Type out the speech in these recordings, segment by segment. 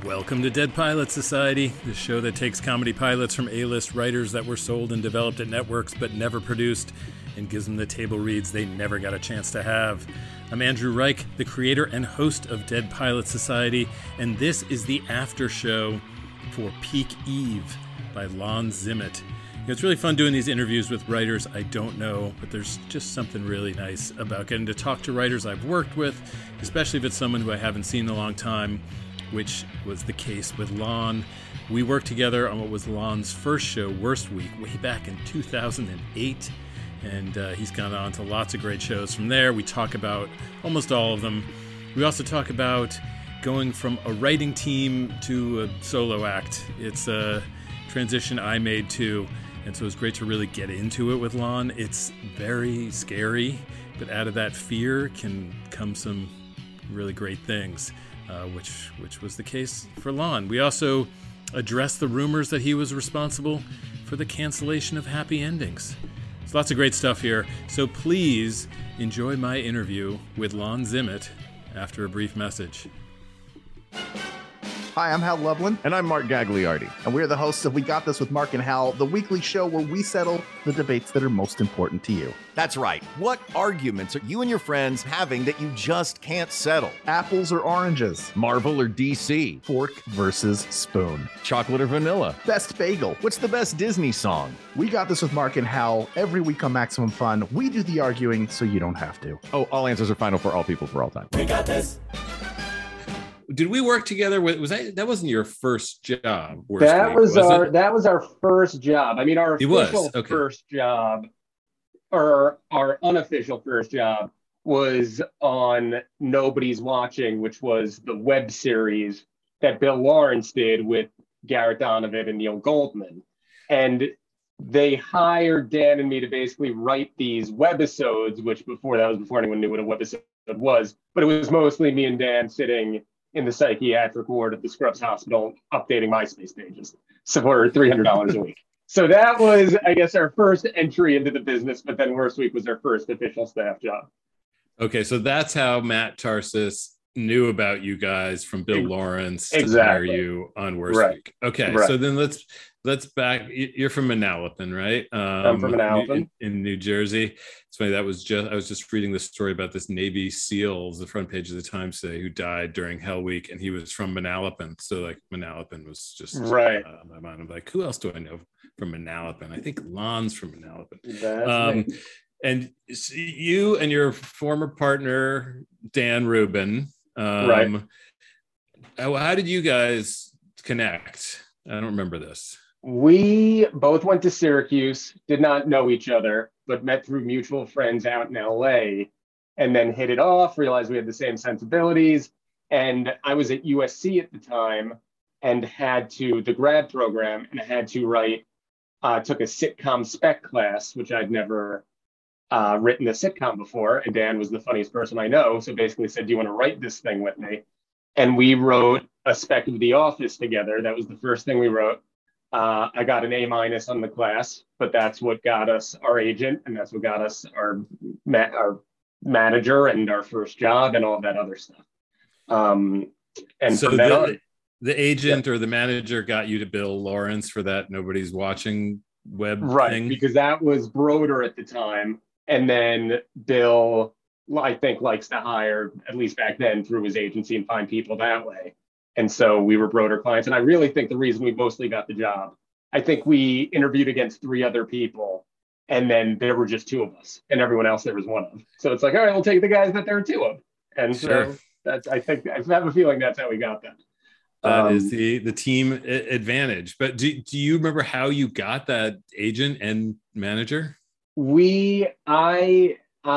Welcome to Dead Pilot Society, the show that takes comedy pilots from A-list writers that were sold and developed at networks but never produced and gives them the table reads they never got a chance to have. I'm Andrew Reich, the creator and host of Dead Pilot Society, and this is the after show for Peak Eve by Lon Zimmit. It's really fun doing these interviews with writers I don't know, but there's just something really nice about getting to talk to writers I've worked with, especially if it's someone who I haven't seen in a long time, which was the case with Lon. We worked together on what was Lon's first show, Worst Week, way back in 2008, and he's gone on to lots of great shows from there. We talk about almost all of them. We also talk about going from a writing team to a solo act. It's a transition I made too, and so it's great to really get into it with Lon. It's very scary, but out of that fear can come some really great things. Which was the case for Lon. We also addressed the rumors that he was responsible for the cancellation of Happy Endings. There's lots of great stuff here, so please enjoy my interview with Lon Zimmit after a brief message. Hi, I'm Hal Lublin. And I'm Mark Gagliardi. And we're the hosts of We Got This with Mark and Hal, the weekly show where we settle the debates that are most important to you. That's right. What arguments are you and your friends having that you just can't settle? Apples or oranges? Marvel or DC? Fork versus spoon? Chocolate or vanilla? Best bagel? What's the best Disney song? We Got This with Mark and Hal. Every week on Maximum Fun, we do the arguing so you don't have to. Oh, all answers are final for all people for all time. We got this. Did we work together with, that wasn't your first job? That was our first job. I mean, our official first job, or our unofficial first job, was on Nobody's Watching, which was the web series that Bill Lawrence did with Garrett Donovan and Neil Goldman. And they hired Dan and me to basically write these webisodes, which before anyone knew what a webisode was. But it was mostly me and Dan sitting in the psychiatric ward of the Scrubs Hospital, updating MySpace pages. So for $300 a week. So that was, I guess, our first entry into the business, but then Worst Week was our first official staff job. Okay, so that's how Matt Tarsis knew about you guys from Bill Lawrence to hire you on Worst Week. Okay, so then let's back. You're from Manalapan, right? I'm from Manalapan in New Jersey. It's funny, I was just reading this story about this Navy SEAL, the front page of the Times today, who died during Hell Week, and he was from Manalapan. So like Manalapan was just right on my mind. I'm like, who else do I know from Manalapan? I think Lon's from Manalapan. That's and you and your former partner Dan Rubin, right? How did you guys connect? I don't remember this. We both went to Syracuse, did not know each other, but met through mutual friends out in LA, and then hit it off, realized we had the same sensibilities. And I was at USC at the time and the grad program, and I had to write, took a sitcom spec class, which I'd never written a sitcom before. And Dan was the funniest person I know. So basically said, do you want to write this thing with me? And we wrote a spec of The Office together. That was the first thing we wrote. I got an A- on the class, but that's what got us our agent, and that's what got us our manager and our first job and all that other stuff. And so the agent or the manager got you to Bill Lawrence for that Nobody's Watching web thing? Because that was Broder at the time, and then Bill, I think, likes to hire, at least back then, through his agency and find people that way. And so we were Broder clients. And I really think the reason we mostly got the job, I think we interviewed against 3 other people, and then there were just 2 of us, and everyone else there was 1 of. So it's like, all right, we'll take the guys that there are 2 of. And sure. So I have a feeling that's how we got that. That is the team advantage. But do you remember how you got that agent and manager? I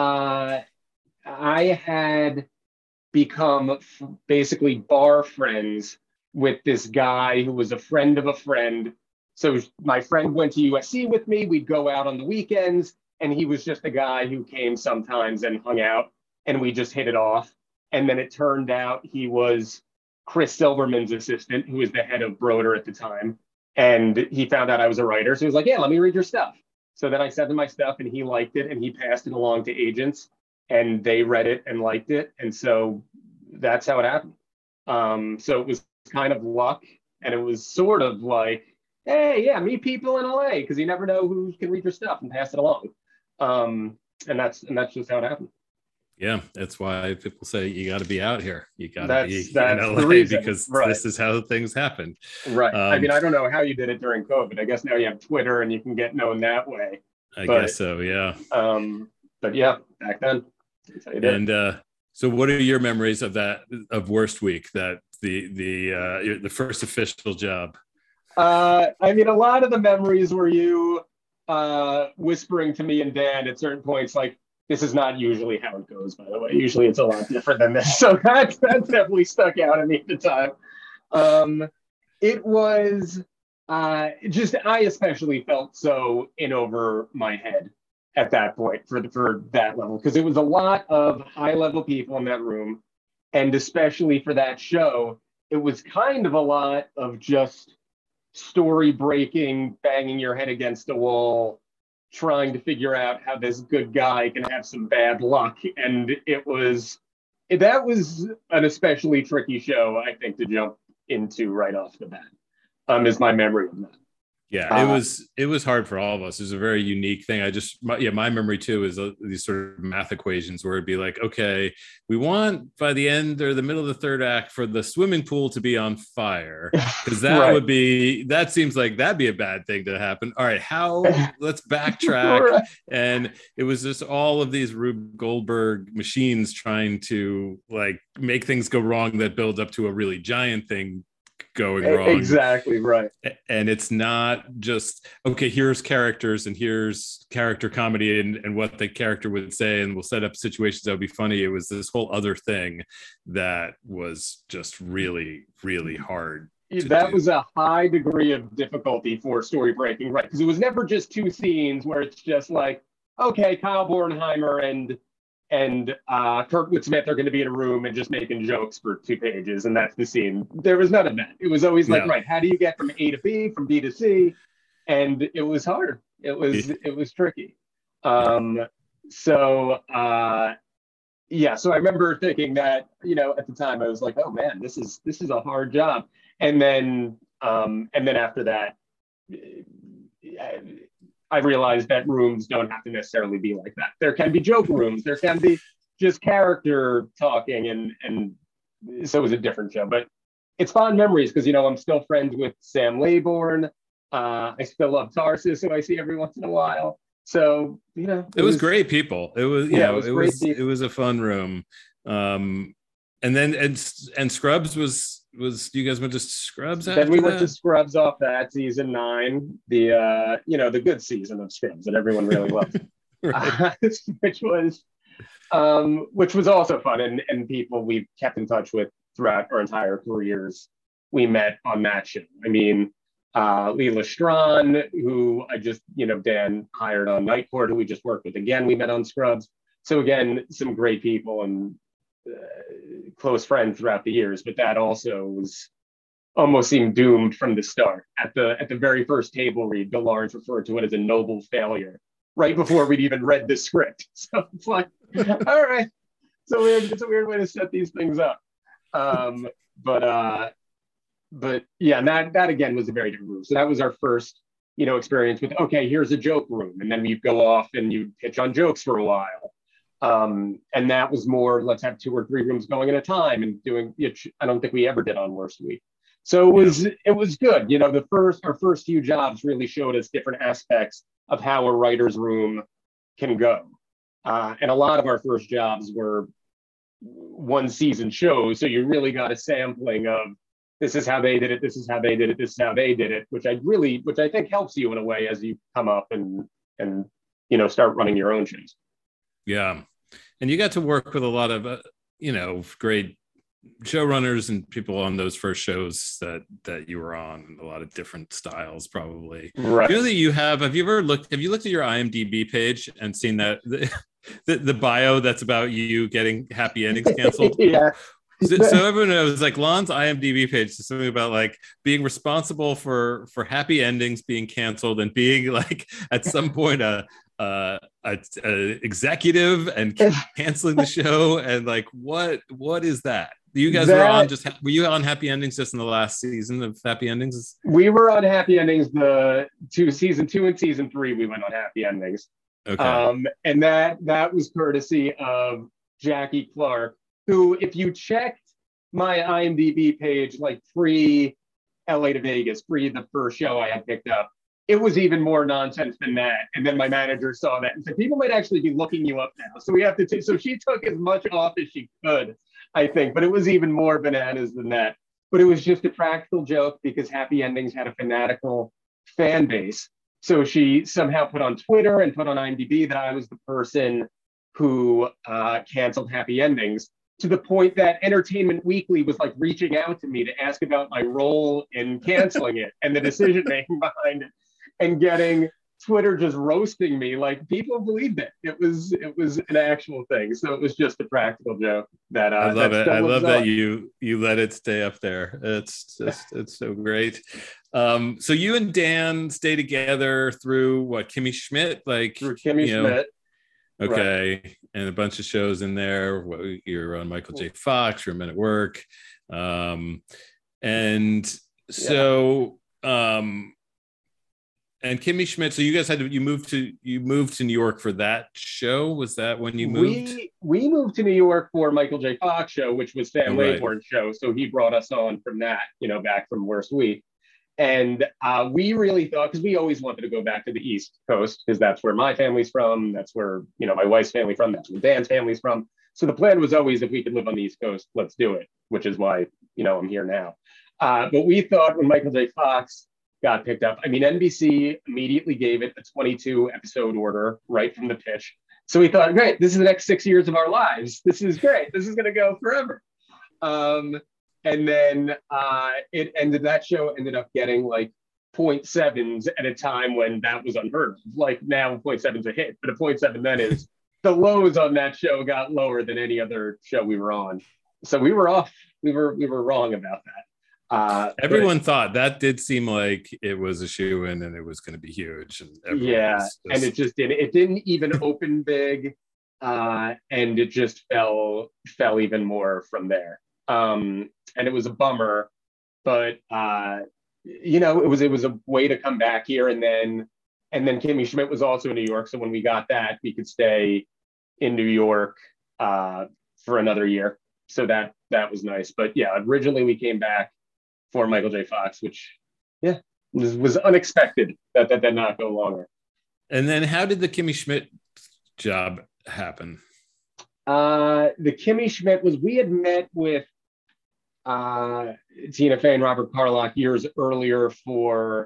had become basically bar friends with this guy who was a friend of a friend. So my friend went to USC with me. We'd go out on the weekends, and he was just a guy who came sometimes and hung out, and we just hit it off. And then it turned out he was Chris Silverman's assistant, who was the head of Broder at the time. And he found out I was a writer. So he was like, yeah, let me read your stuff. So then I sent him my stuff, and he liked it, and he passed it along to agents. And they read it and liked it. And so that's how it happened. So it was kind of luck, and it was sort of like, hey, yeah, meet people in LA, because you never know who can read your stuff and pass it along. And that's just how it happened. Yeah, that's why people say you got to be out here. You got to be that's in the LA reason. because Right. this is how things happen. Right. I mean, I don't know how you did it during COVID. I guess now you have Twitter and you can get known that way. I guess so, yeah. But yeah, back then. That's how you did. And so what are your memories of worst week, that the first official job? I mean, a lot of the memories were you whispering to me and Dan at certain points, like, this is not usually how it goes, by the way. Usually it's a lot different than this. So that definitely stuck out at me at the time. It was just, I especially felt so in over my head at that point for that level, because it was a lot of high level people in that room. And especially for that show, it was kind of a lot of just story breaking, banging your head against the wall, trying to figure out how this good guy can have some bad luck. And that was an especially tricky show, I think, to jump into right off the bat, is my memory of that. Yeah, it was hard for all of us. It was a very unique thing. My memory too is these sort of math equations where it'd be like, okay, we want by the end or the middle of the third act for the swimming pool to be on fire, because that Right. that seems like that'd be a bad thing to happen. All right, let's backtrack. Right. And it was just all of these Rube Goldberg machines trying to like make things go wrong that build up to a really giant thing going wrong. Exactly right. And it's not just, okay, here's characters and here's character comedy and what the character would say, and we'll set up situations that would be funny. It was this whole other thing that was just really, really hard. That was a high degree of difficulty for story breaking, right? Because it was never just two scenes where it's just like, okay, Kyle Bornheimer and Kurtwood Smith are going to be in a room and just making jokes for 2 pages, and that's the scene. There was none of that. It was always like, right, how do you get from A to B, from B to C? And it was hard. It was tricky. So I remember thinking that, at the time I was like, oh man, this is a hard job. And then after that, I realized that rooms don't have to necessarily be like that. There can be joke rooms. There can be just character talking, and so it was a different show. But it's fond memories because, I'm still friends with Sam Laybourne. I still love Tarsus, who I see every once in a while. So, it was great people. It was, it was a fun room. And then Scrubs was you guys went to Scrubs after that? Then we went to Scrubs off that season 9, the good season of Scrubs that everyone really loved. Which was also fun, and people we've kept in touch with throughout our entire careers. We met on that show. I mean, Leela Strawn, who I just, Dan hired on Night Court, who we just worked with again, we met on Scrubs. So again, some great people and close friends throughout the years, but that also almost seemed doomed from the start. At the very first table read, Bill Lawrence referred to it as a noble failure right before we'd even read the script. So it's like, all right, it's a weird way to set these things up. But yeah, that again was a very different room. So that was our first, experience with, okay, here's a joke room, and then you'd go off and you'd pitch on jokes for a while. And that was more, let's have 2 or 3 rooms going at a time and doing, I don't think we ever did on Worst Week. So it was good. Our first few jobs really showed us different aspects of how a writer's room can go. And a lot of our first jobs were 1-season shows. So you really got a sampling of, this is how they did it, this is how they did it, this is how they did it, which I think helps you in a way as you come up and start running your own shows. Yeah. And you got to work with a lot of, great showrunners and people on those first shows that you were on, a lot of different styles, probably. Right. That you have you looked at your IMDb page and seen that the bio that's about you getting happy endings canceled? Yeah. So everyone knows, like, Lon's IMDb page is something about like being responsible for happy endings being canceled and being like at some point a executive and canceling the show, and like what is that? You guys were on were you on Happy Endings just in the last season of Happy Endings? We were on Happy Endings, season 2 and season 3, we went on Happy Endings. Okay. And that was courtesy of Jackie Clark, who, if you checked my IMDb page, like pre LA to Vegas, pre the first show I had picked up, it was even more nonsense than that. And then my manager saw that and said, people might actually be looking you up now. So we have to so she took as much off as she could, I think, but it was even more bananas than that. But it was just a practical joke because Happy Endings had a fanatical fan base. So she somehow put on Twitter and put on IMDb that I was the person who canceled Happy Endings, to the point that Entertainment Weekly was like reaching out to me to ask about my role in canceling it and the decision making behind it, and getting Twitter just roasting me. Like, people believed it. It was an actual thing. So it was just a practical joke that I love it. I love that you let it stay up there. It's so great. So you and Dan stay together through what, Kimmy Schmidt? Through Kimmy Schmidt. Okay. Right. And a bunch of shows in there. You're on Michael J. Fox, you're Men at Work. And so and Kimmy Schmidt, so you guys you moved to New York for that show? Was that when you moved? We moved to New York for Michael J. Fox show, which was Sam Laybourne's show. So he brought us on from that, back from Worst Week. And we really thought, because we always wanted to go back to the East Coast, because that's where my family's from. That's where, my wife's family from. That's where Dan's family's from. So the plan was always, if we could live on the East Coast, let's do it, which is why, I'm here now. But we thought when Michael J. Fox got picked up, NBC immediately gave it a 22 episode order right from the pitch. So we thought, great, this is the next 6 years of our lives. This is great. This is going to go forever. And then that show ended up getting like 0.7s at a time when that was unheard of. Like, now 0.7's a hit, but a 0.7 then is, the lows on that show got lower than any other show we were on. So we were off. We were wrong about that. Everyone thought that did seem like it was a shoe-in and it was going to be huge. And and it just didn't. It didn't even open big, and it just fell even more from there. And it was a bummer, but it was a way to come back here. And then Kimmy Schmidt was also in New York, so when we got that, we could stay in New York for another year. So that was nice. But yeah, originally we came back for Michael J. Fox, which was unexpected that did not go longer. And then how did the Kimmy Schmidt job happen? The Kimmy Schmidt was, we had met with Tina Fey and Robert Carlock years earlier for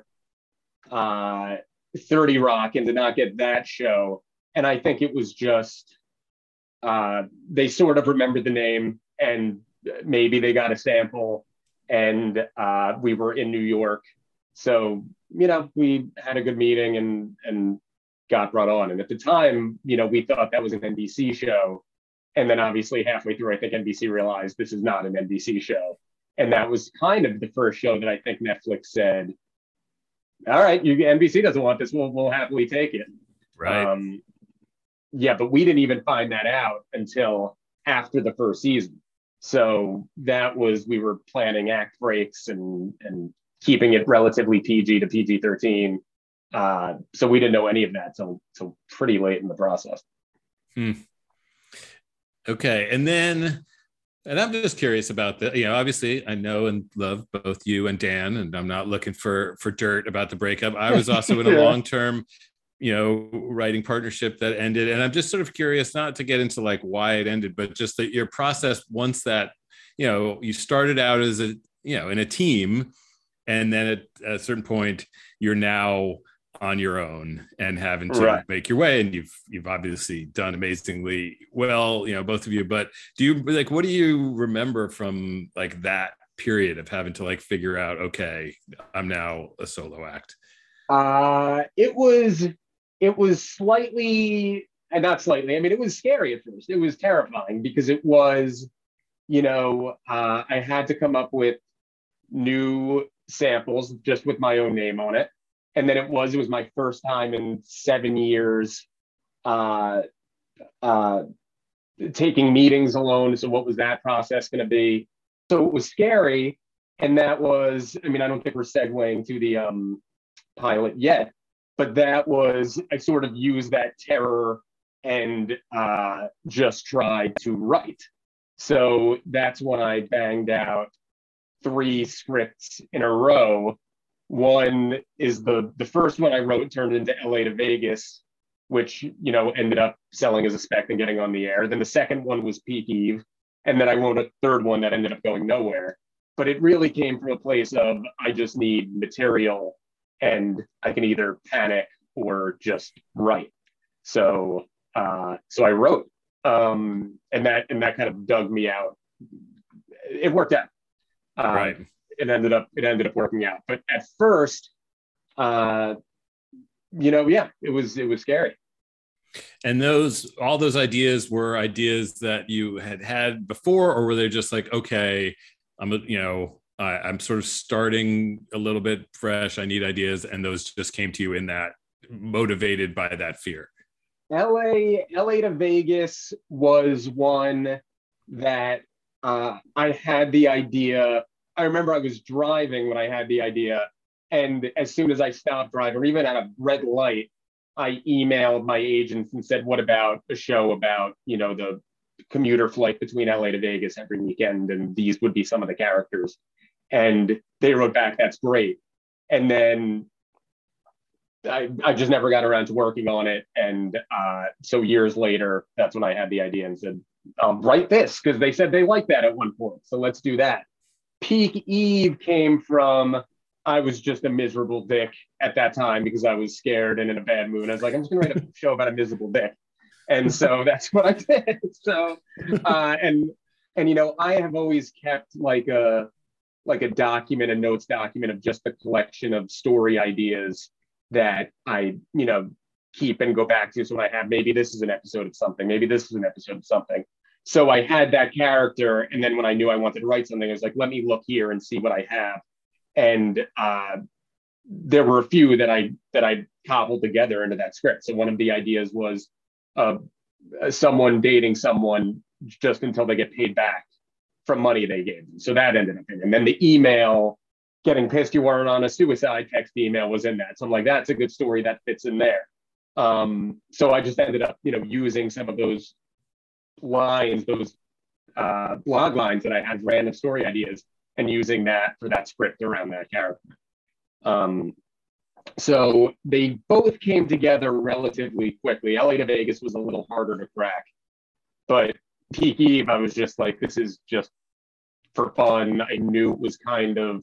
30 Rock, and did not get that show. And I think it was just they sort of remembered the name, and maybe they got a sample, and we were in New York. So, we had a good meeting and got brought on. And at the time, we thought that was an NBC show. And then obviously halfway through, I think NBC realized this is not an NBC show. And that was kind of the first show that I think Netflix said, all right, NBC doesn't want this, we'll happily take it. Right. But we didn't even find that out until after the first season. So we were planning act breaks and keeping it relatively PG to PG-13. So we didn't know any of that till pretty late in the process. Okay. And I'm just curious about that. Obviously I know and love both you and Dan, and I'm not looking for dirt about the breakup. I was also in a long-term, writing partnership that ended. And I'm just sort of curious, not to get into like why it ended, but just that your process once that, you started out as in a team, and then at a certain point you're now on your own and having to make your way. And you've obviously done amazingly well, both of you, but what do you remember from like that period of having to like figure out, okay, I'm now a solo act? It was slightly, and not slightly, it was scary at first. It was terrifying because it was, I had to come up with new samples just with my own name on it. And then it was my first time in 7 years taking meetings alone. So what was that process going to be? So it was scary. And that was, I mean, I don't think we're segueing to the pilot yet, but that was, I sort of used that terror and just tried to write. So that's when I banged out 3 scripts in a row. One is the first one I wrote turned into LA to Vegas, which, you know, ended up selling as a spec and getting on the air. Then the second one was Peak Eve. And then I wrote a third one that ended up going nowhere. But it really came from a place of I just need material and I can either panic or just write. So I wrote, and that kind of dug me out. It worked out. Right. It ended up working out. But at first, it was scary. And all those ideas were ideas that you had before, or were they just like, okay, I'm sort of starting a little bit fresh. I need ideas, and those just came to you in that, motivated by that fear. LA to Vegas was one that I had the idea. I remember I was driving when I had the idea, and as soon as I stopped driving, or even at a red light, I emailed my agents and said, "What about a show about, you know, the commuter flight between LA to Vegas every weekend, and these would be some of the characters." And they wrote back, "That's great." And then I just never got around to working on it. And so years later, that's when I had the idea and said, "I'll write this," because they said they liked that at one point. So let's do that. Peak Eve came from, I was just a miserable dick at that time because I was scared and in a bad mood. I was like, I'm just going to write a show about a miserable dick. And so that's what I did. So, and you know, I have always kept like a document, a notes document of just a collection of story ideas that I, you know, keep and go back to. So when I have, maybe this is an episode of something, maybe this is an episode of something. So I had that character. And then when I knew I wanted to write something, I was like, let me look here and see what I have. And there were a few that I cobbled together into that script. So one of the ideas was someone dating someone just until they get paid back from money they gave them. So that ended up in. And then the email, getting pissed you weren't on a suicide text email, was in that. So I'm like, that's a good story that fits in there. So I just ended up, you know, using some of those lines, those blog lines that I had, random story ideas, and using that for that script around that character. So they both came together relatively quickly. LA to Vegas was a little harder to crack, but Peak Eve, I was just like, this is just for fun. I knew it was kind of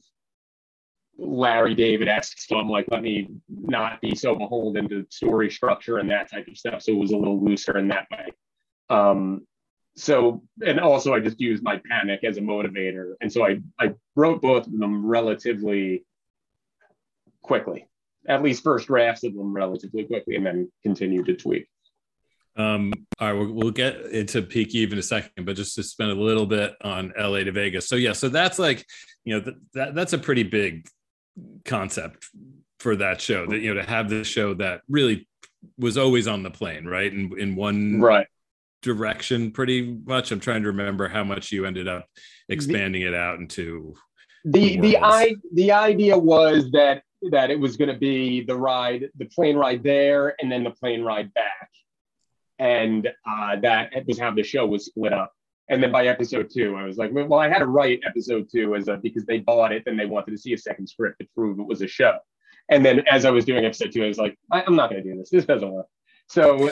Larry David-esque, so I'm like, let me not be so beholden to story structure and that type of stuff. So it was a little looser in that way. So, and also I just used my panic as a motivator. And so I wrote both of them relatively quickly, at least first drafts of them relatively quickly, and then continued to tweak. All right, we'll get into Peak Eve in a second, but just to spend a little bit on LA to Vegas. So yeah, so that's like, you know, that's a pretty big concept for that show, that, you know, to have this show that really was always on the plane, right? In one right direction, pretty much. I'm trying to remember how much you ended up expanding it out into. The idea was that it was going to be the plane ride there, and then the plane ride back, and that was how the show was split up. And then by episode 2, I was like, well, I had to write episode 2 because they bought it and they wanted to see a second script to prove it was a show. And then as I was doing episode 2, I was like, I'm not going to do this. This doesn't work. So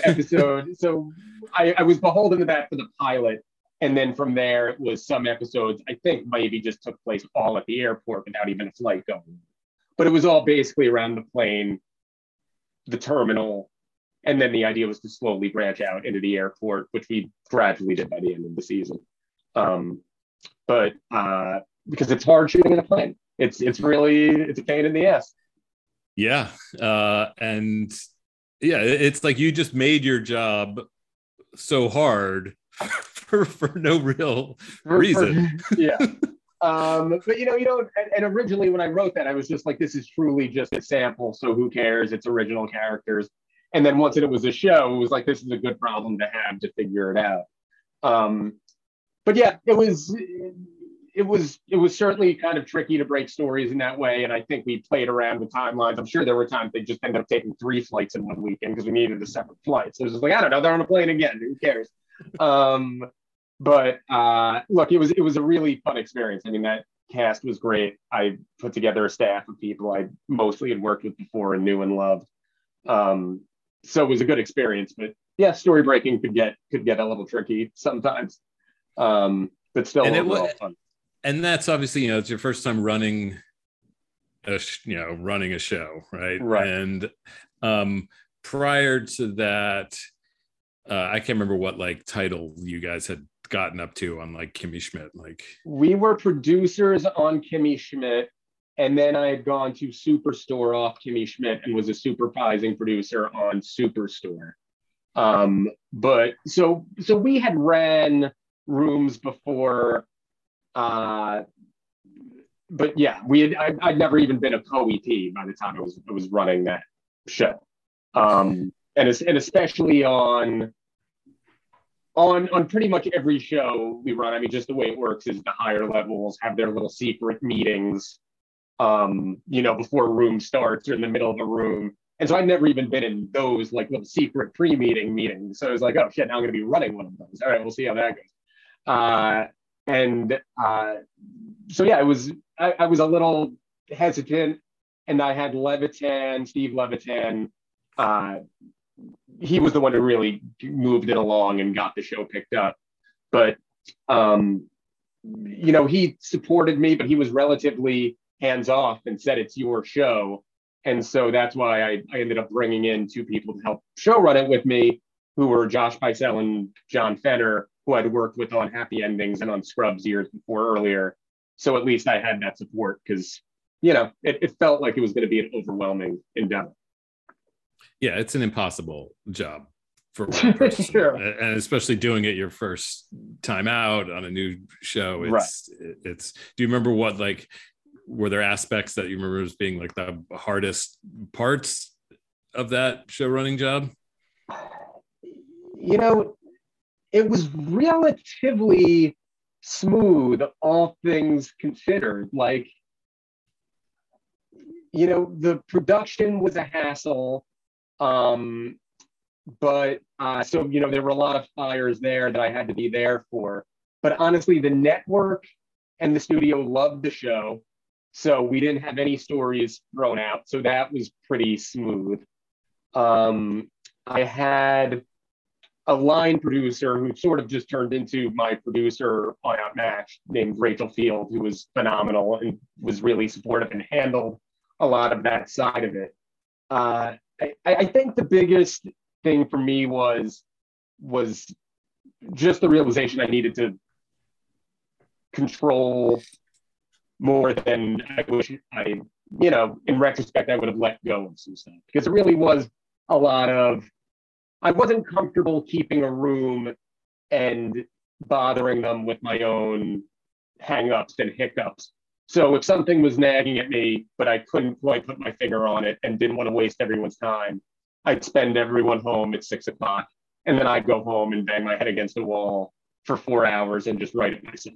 I was beholden to that for the pilot. And then from there, it was some episodes, I think maybe just took place all at the airport without even a flight going. But it was all basically around the plane, the terminal. And then the idea was to slowly branch out into the airport, which we gradually did by the end of the season. But because it's hard shooting in a plane, it's a pain in the ass. Yeah. And yeah, it's like you just made your job so hard for no real reason. Yeah. But you know, and originally when I wrote that, I was just like, this is truly just a sample. So who cares? It's original characters. And then once it was a show, it was like, this is a good problem to have to figure it out. But yeah, it was it was certainly kind of tricky to break stories in that way, and I think we played around with timelines. I'm sure there were times they just ended up taking 3 flights in one weekend because we needed a separate flight. So it was just like, I don't know, they're on a plane again. Who cares? But look, it was a really fun experience. I mean, that cast was great. I put together a staff of people I mostly had worked with before and knew and loved. So it was a good experience. But yeah, story breaking could get a little tricky sometimes. But still overall fun. And that's obviously, it's your first time running a show, right? Right. And prior to that, I can't remember what like title you guys had gotten up to on like Kimmy Schmidt. Like, we were producers on Kimmy Schmidt, and then I had gone to Superstore off Kimmy Schmidt and was a supervising producer on Superstore. But so we had ran rooms before, but yeah, I'd never even been a co-EP by the time I was running that show. And especially on pretty much every show we run. I mean, just the way it works is the higher levels have their little secret meetings, before a room starts or in the middle of a room. And so I'd never even been in those like little secret pre-meeting meetings. So I was like, oh shit, now I'm going to be running one of those. All right, we'll see how that goes. So yeah, I was a little hesitant, and I had Steve Levitan. He was the one who really moved it along and got the show picked up. But, he supported me, but he was relatively hands off and said, it's your show. And so that's why I ended up bringing in 2 people to help show run it with me, who were Josh Picel and John Fenner, who I'd worked with on Happy Endings and on Scrubs years before earlier. So at least I had that support because, it felt like it was going to be an overwhelming endeavor. Yeah, it's an impossible job for one person. Sure. And especially doing it your first time out on a new show. Do you remember what, like, were there aspects that you remember as being like the hardest parts of that show running job? It was relatively smooth, all things considered. Like, the production was a hassle. But there were a lot of fires there that I had to be there for. But honestly, the network and the studio loved the show. So we didn't have any stories thrown out. So that was pretty smooth. I had a line producer who sort of just turned into my producer on Outmatched, named Rachel Field, who was phenomenal and was really supportive and handled a lot of that side of it. I think the biggest thing for me was just the realization I needed to control more than I wish in retrospect, I would have let go of some stuff, because it really was a lot of, I wasn't comfortable keeping a room and bothering them with my own hang-ups and hiccups. So if something was nagging at me, but I couldn't quite put my finger on it and didn't want to waste everyone's time, I'd spend everyone home at 6 o'clock, and then I'd go home and bang my head against a wall for 4 hours and just write it myself.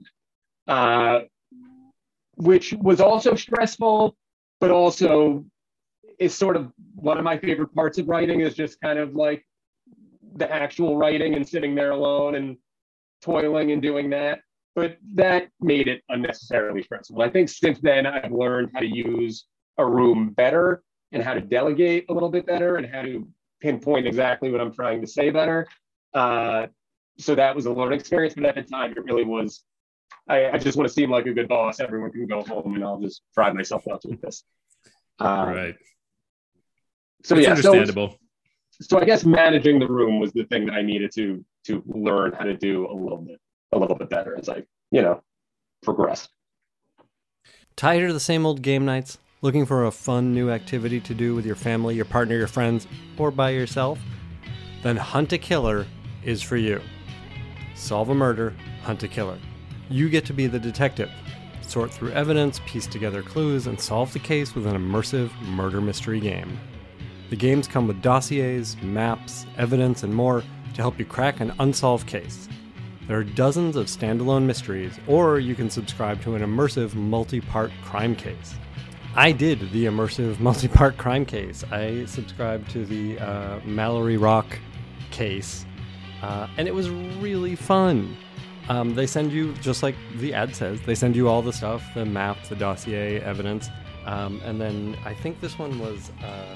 Which was also stressful, but also is sort of one of my favorite parts of writing, is just kind of like the actual writing and sitting there alone and toiling and doing that. But that made it unnecessarily stressful. I think since then I've learned how to use a room better and how to delegate a little bit better and how to pinpoint exactly what I'm trying to say better. So that was a learning experience, but at the time it really was, I just want to seem like a good boss. Everyone can go home and I'll just drive myself nuts with this. Right. So it's yeah, understandable. So I guess managing the room was the thing that I needed to learn how to do a little bit better as I, progressed. Tired of the same old game nights? Looking for a fun new activity to do with your family, your partner, your friends, or by yourself? Then Hunt a Killer is for you. Solve a murder, hunt a killer. You get to be the detective. Sort through evidence, piece together clues, and solve the case with an immersive murder mystery game. The games come with dossiers, maps, evidence, and more to help you crack an unsolved case. There are dozens of standalone mysteries, or you can subscribe to an immersive multi-part crime case. I did the immersive multi-part crime case. I subscribed to the Mallory Rock case, and it was really fun. They send you, just like the ad says, they send you all the stuff, the map, the dossier, evidence, and then I think this one was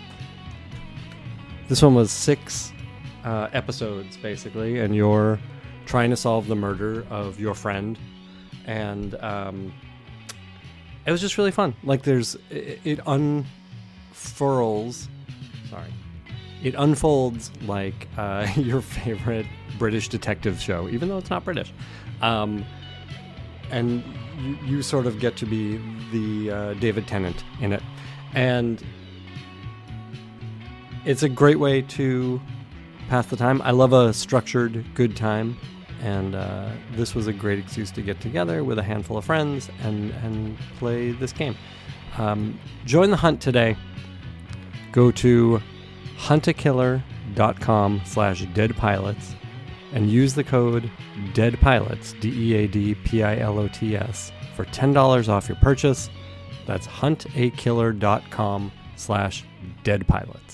6 episodes, basically, and you're trying to solve the murder of your friend, and it was just really fun. Like, it unfolds like your favorite British detective show, even though it's not British. And you sort of get to be the David Tennant in it. And it's a great way to pass the time. I love a structured, good time. And this was a great excuse to get together with a handful of friends and play this game. Join the hunt today. Go to huntakiller.com/deadpilots and use the code DEADPILOTS, DEADPILOTS, for $10 off your purchase. That's huntakiller.com/deadpilots.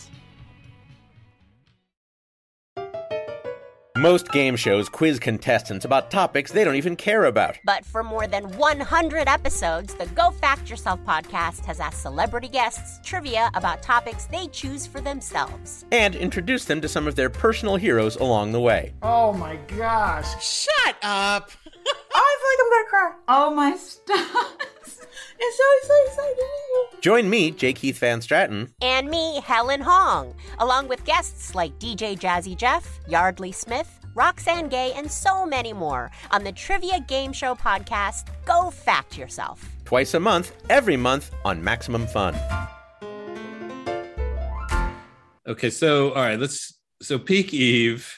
Most game shows quiz contestants about topics they don't even care about. But for more than 100 episodes, the Go Fact Yourself podcast has asked celebrity guests trivia about topics they choose for themselves. And introduced them to some of their personal heroes along the way. Oh my gosh. Shut up! I feel like I'm gonna cry. Oh my stars. It's so exciting. Join me, J. Keith Van Stratton. And me, Helen Hong, along with guests like DJ Jazzy Jeff, Yardley Smith, Roxanne Gay, and so many more on the Trivia Game Show podcast, Go Fact Yourself. Twice a month, every month on Maximum Fun. Okay, so all right, so Peak Eve.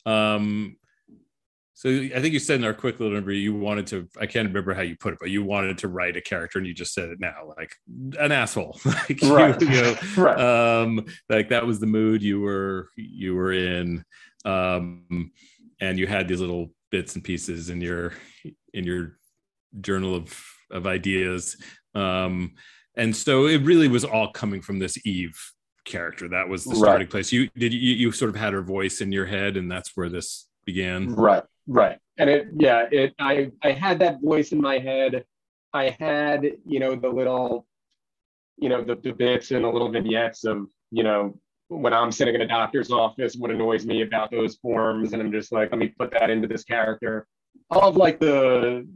So I think you said in our quick little interview you wanted to, I can't remember how you put it, but you wanted to write a character, and you just said it now, like an asshole. Like, right. Right. Like that was the mood you were in. And you had these little bits and pieces in your journal of ideas. And so it really was all coming from this Eve character. That was the starting place. You sort of had her voice in your head, and that's where this began. Right. And I had that voice in my head. I had, the little, the bits and the little vignettes of, when I'm sitting in a doctor's office, what annoys me about those forms. And I'm just like, let me put that into this character. All of like the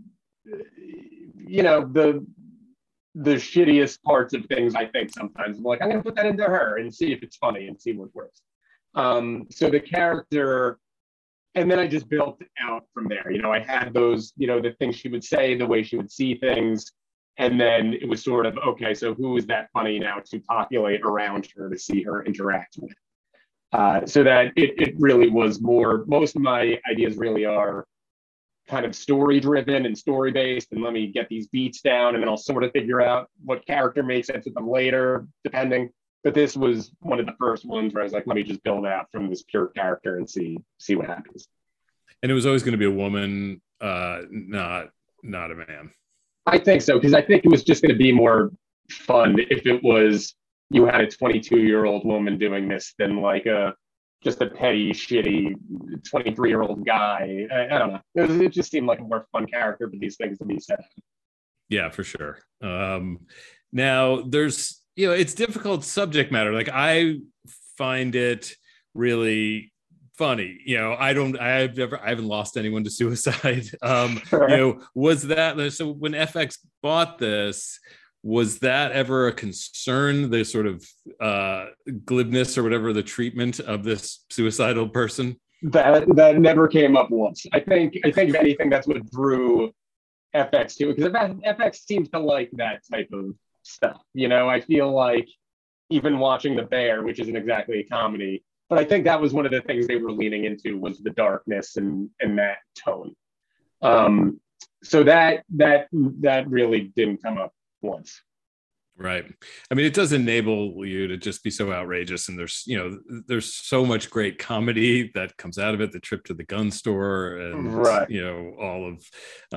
shittiest parts of things, I think sometimes. I'm like, I'm going to put that into her and see if it's funny and see what works. So the character, and then I just built out from there. I had those, the things she would say, the way she would see things. And then it was sort of, okay, so who is that funny now to populate around her to see her interact with? So that it really was more, most of my ideas really are kind of story driven and story based. And let me get these beats down, and then I'll sort of figure out what character makes sense with them later, depending. But this was one of the first ones where I was like, let me just build out from this pure character and see what happens. And it was always going to be a woman, not a man. I think so, because I think it was just going to be more fun if it was you had a 22-year-old woman doing this than like just a petty, shitty 23-year-old guy. I don't know. It just seemed like a more fun character for these things to be said. Yeah, for sure. Now there's, it's difficult subject matter. Like I find it really funny. I haven't lost anyone to suicide. Was that, so when FX bought this, was that ever a concern, the sort of glibness or whatever, the treatment of this suicidal person? That never came up once. I think if anything, that's what drew FX to it, because FX seems to like that type of stuff. I feel like even watching The Bear, which isn't exactly a comedy, but I think that was one of the things they were leaning into, was the darkness and that tone. So that really didn't come up once. Right. I mean, it does enable you to just be so outrageous, and there's so much great comedy that comes out of it. The trip to the gun store, and Right. all of,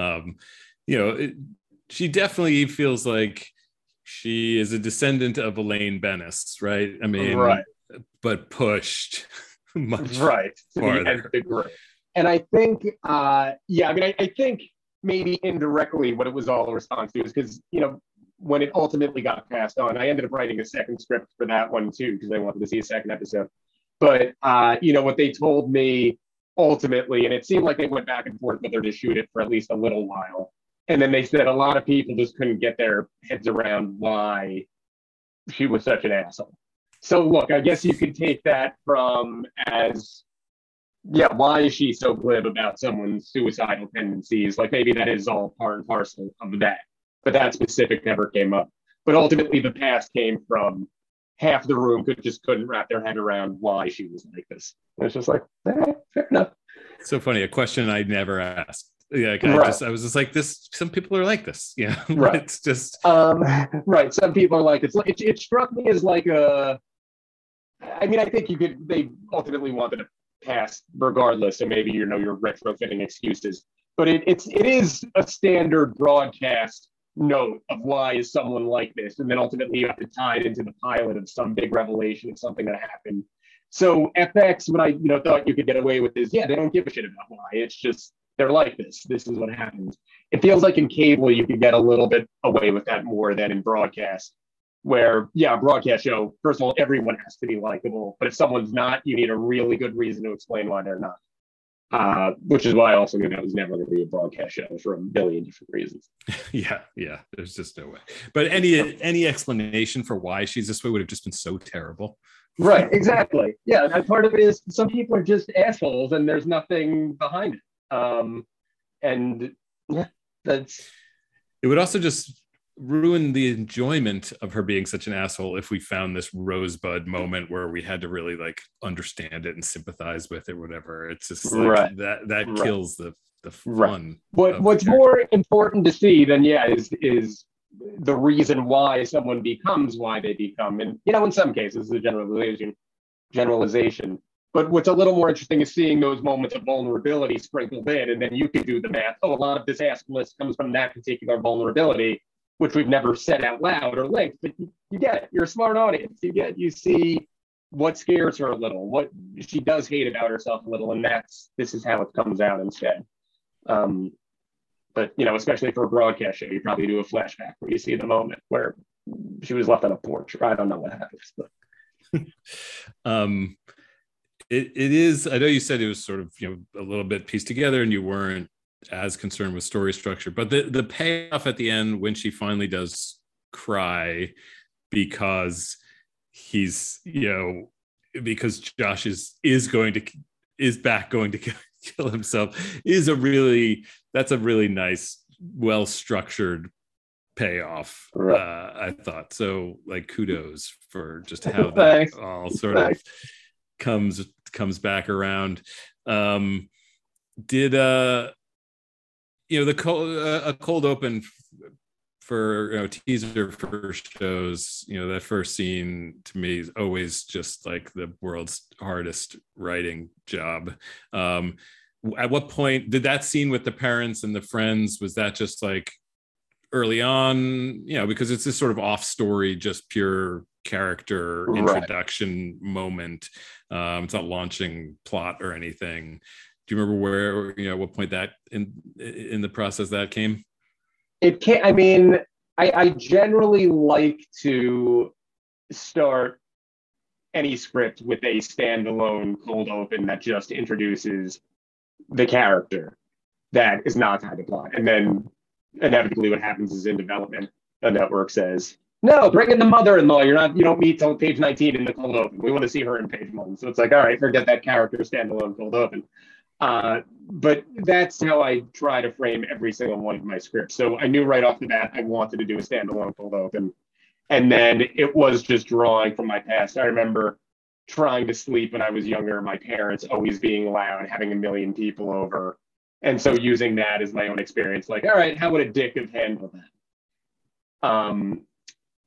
she definitely feels like she is a descendant of Elaine Bennis, right? I mean, Right. but pushed much right to the farther. nth degree. And I think, I think maybe indirectly what it was all a response to is because, when it ultimately got passed on, I ended up writing a second script for that one too, because I wanted to see a second episode. But, what they told me ultimately, and it seemed like they went back and forth with her to shoot it for at least a little while. And then they said a lot of people just couldn't get their heads around why she was such an asshole. So look, I guess you could take that from as, why is she so glib about someone's suicidal tendencies? Like maybe that is all part and parcel of that. But that specific never came up. But ultimately, the past came from half the room couldn't wrap their head around why she was like this. And it's just like, fair enough. So funny, a question I never asked. Yeah, I was just like this. Some people are like this. Yeah, right. It's just right. Some people are like it struck me as like a. I mean, I think they ultimately wanted to pass regardless, so maybe you're retrofitting excuses. But it is a standard broadcast note of why is someone like this, and then ultimately you have to tie it into the pilot of some big revelation of something that happened. So FX, what I thought you could get away with is they don't give a shit about why. It's just they're like this. This is what happens. It feels like in cable you could get a little bit away with that more than in broadcast, where a broadcast show, first of all, everyone has to be likable, but if someone's not, you need a really good reason to explain why they're not. Which is why I also knew that was never going to be a broadcast show for a billion different reasons. Yeah. There's just no way. But any explanation for why she's this way would have just been so terrible. Right, exactly. Yeah, and part of it is some people are just assholes, and there's nothing behind it. It would also just ruin the enjoyment of her being such an asshole if we found this rosebud moment where we had to really like understand it and sympathize with it, whatever. It's just like that kills the fun. What's more important to see than is the reason why someone becomes why they become. And in some cases the generalization. But what's a little more interesting is seeing those moments of vulnerability sprinkled in, and then you can do the math. Oh, a lot of this assholeness comes from that particular vulnerability, which we've never said out loud or linked, but you get it. You're a smart audience. You see what scares her a little, what she does hate about herself a little, and this is how it comes out instead. But especially for a broadcast show, you probably do a flashback where you see the moment where she was left on a porch. I don't know what happens, but it is. I know you said it was sort of a little bit pieced together, and you weren't as concerned with story structure, but the payoff at the end when she finally does cry because he's because Josh is back going to kill himself is that's a really nice, well structured payoff. I thought so. Like kudos for just how that all sort of comes back around. Did a cold open for teaser for shows, that first scene to me is always just like the world's hardest writing job. At what point did that scene with the parents and the friends, was that just like early on, because it's this sort of off story, just pure character introduction moment. It's not launching plot or anything. Do you remember where, what point that in the process that came? It can't. I mean, I generally like to start any script with a standalone cold open that just introduces the character that is not tied to plot, and then inevitably what happens is in development, the network says, "No, bring in the mother-in-law. You don't meet till page 19 in the cold open. We want to see her in page 1." So it's like, all right, forget that character standalone cold open. But that's how I try to frame every single one of my scripts. So I knew right off the bat I wanted to do a standalone cold open. And then it was just drawing from my past. I remember trying to sleep when I was younger, my parents always being loud, having a million people over. And so using that as my own experience, like, all right, how would a dick have handled that?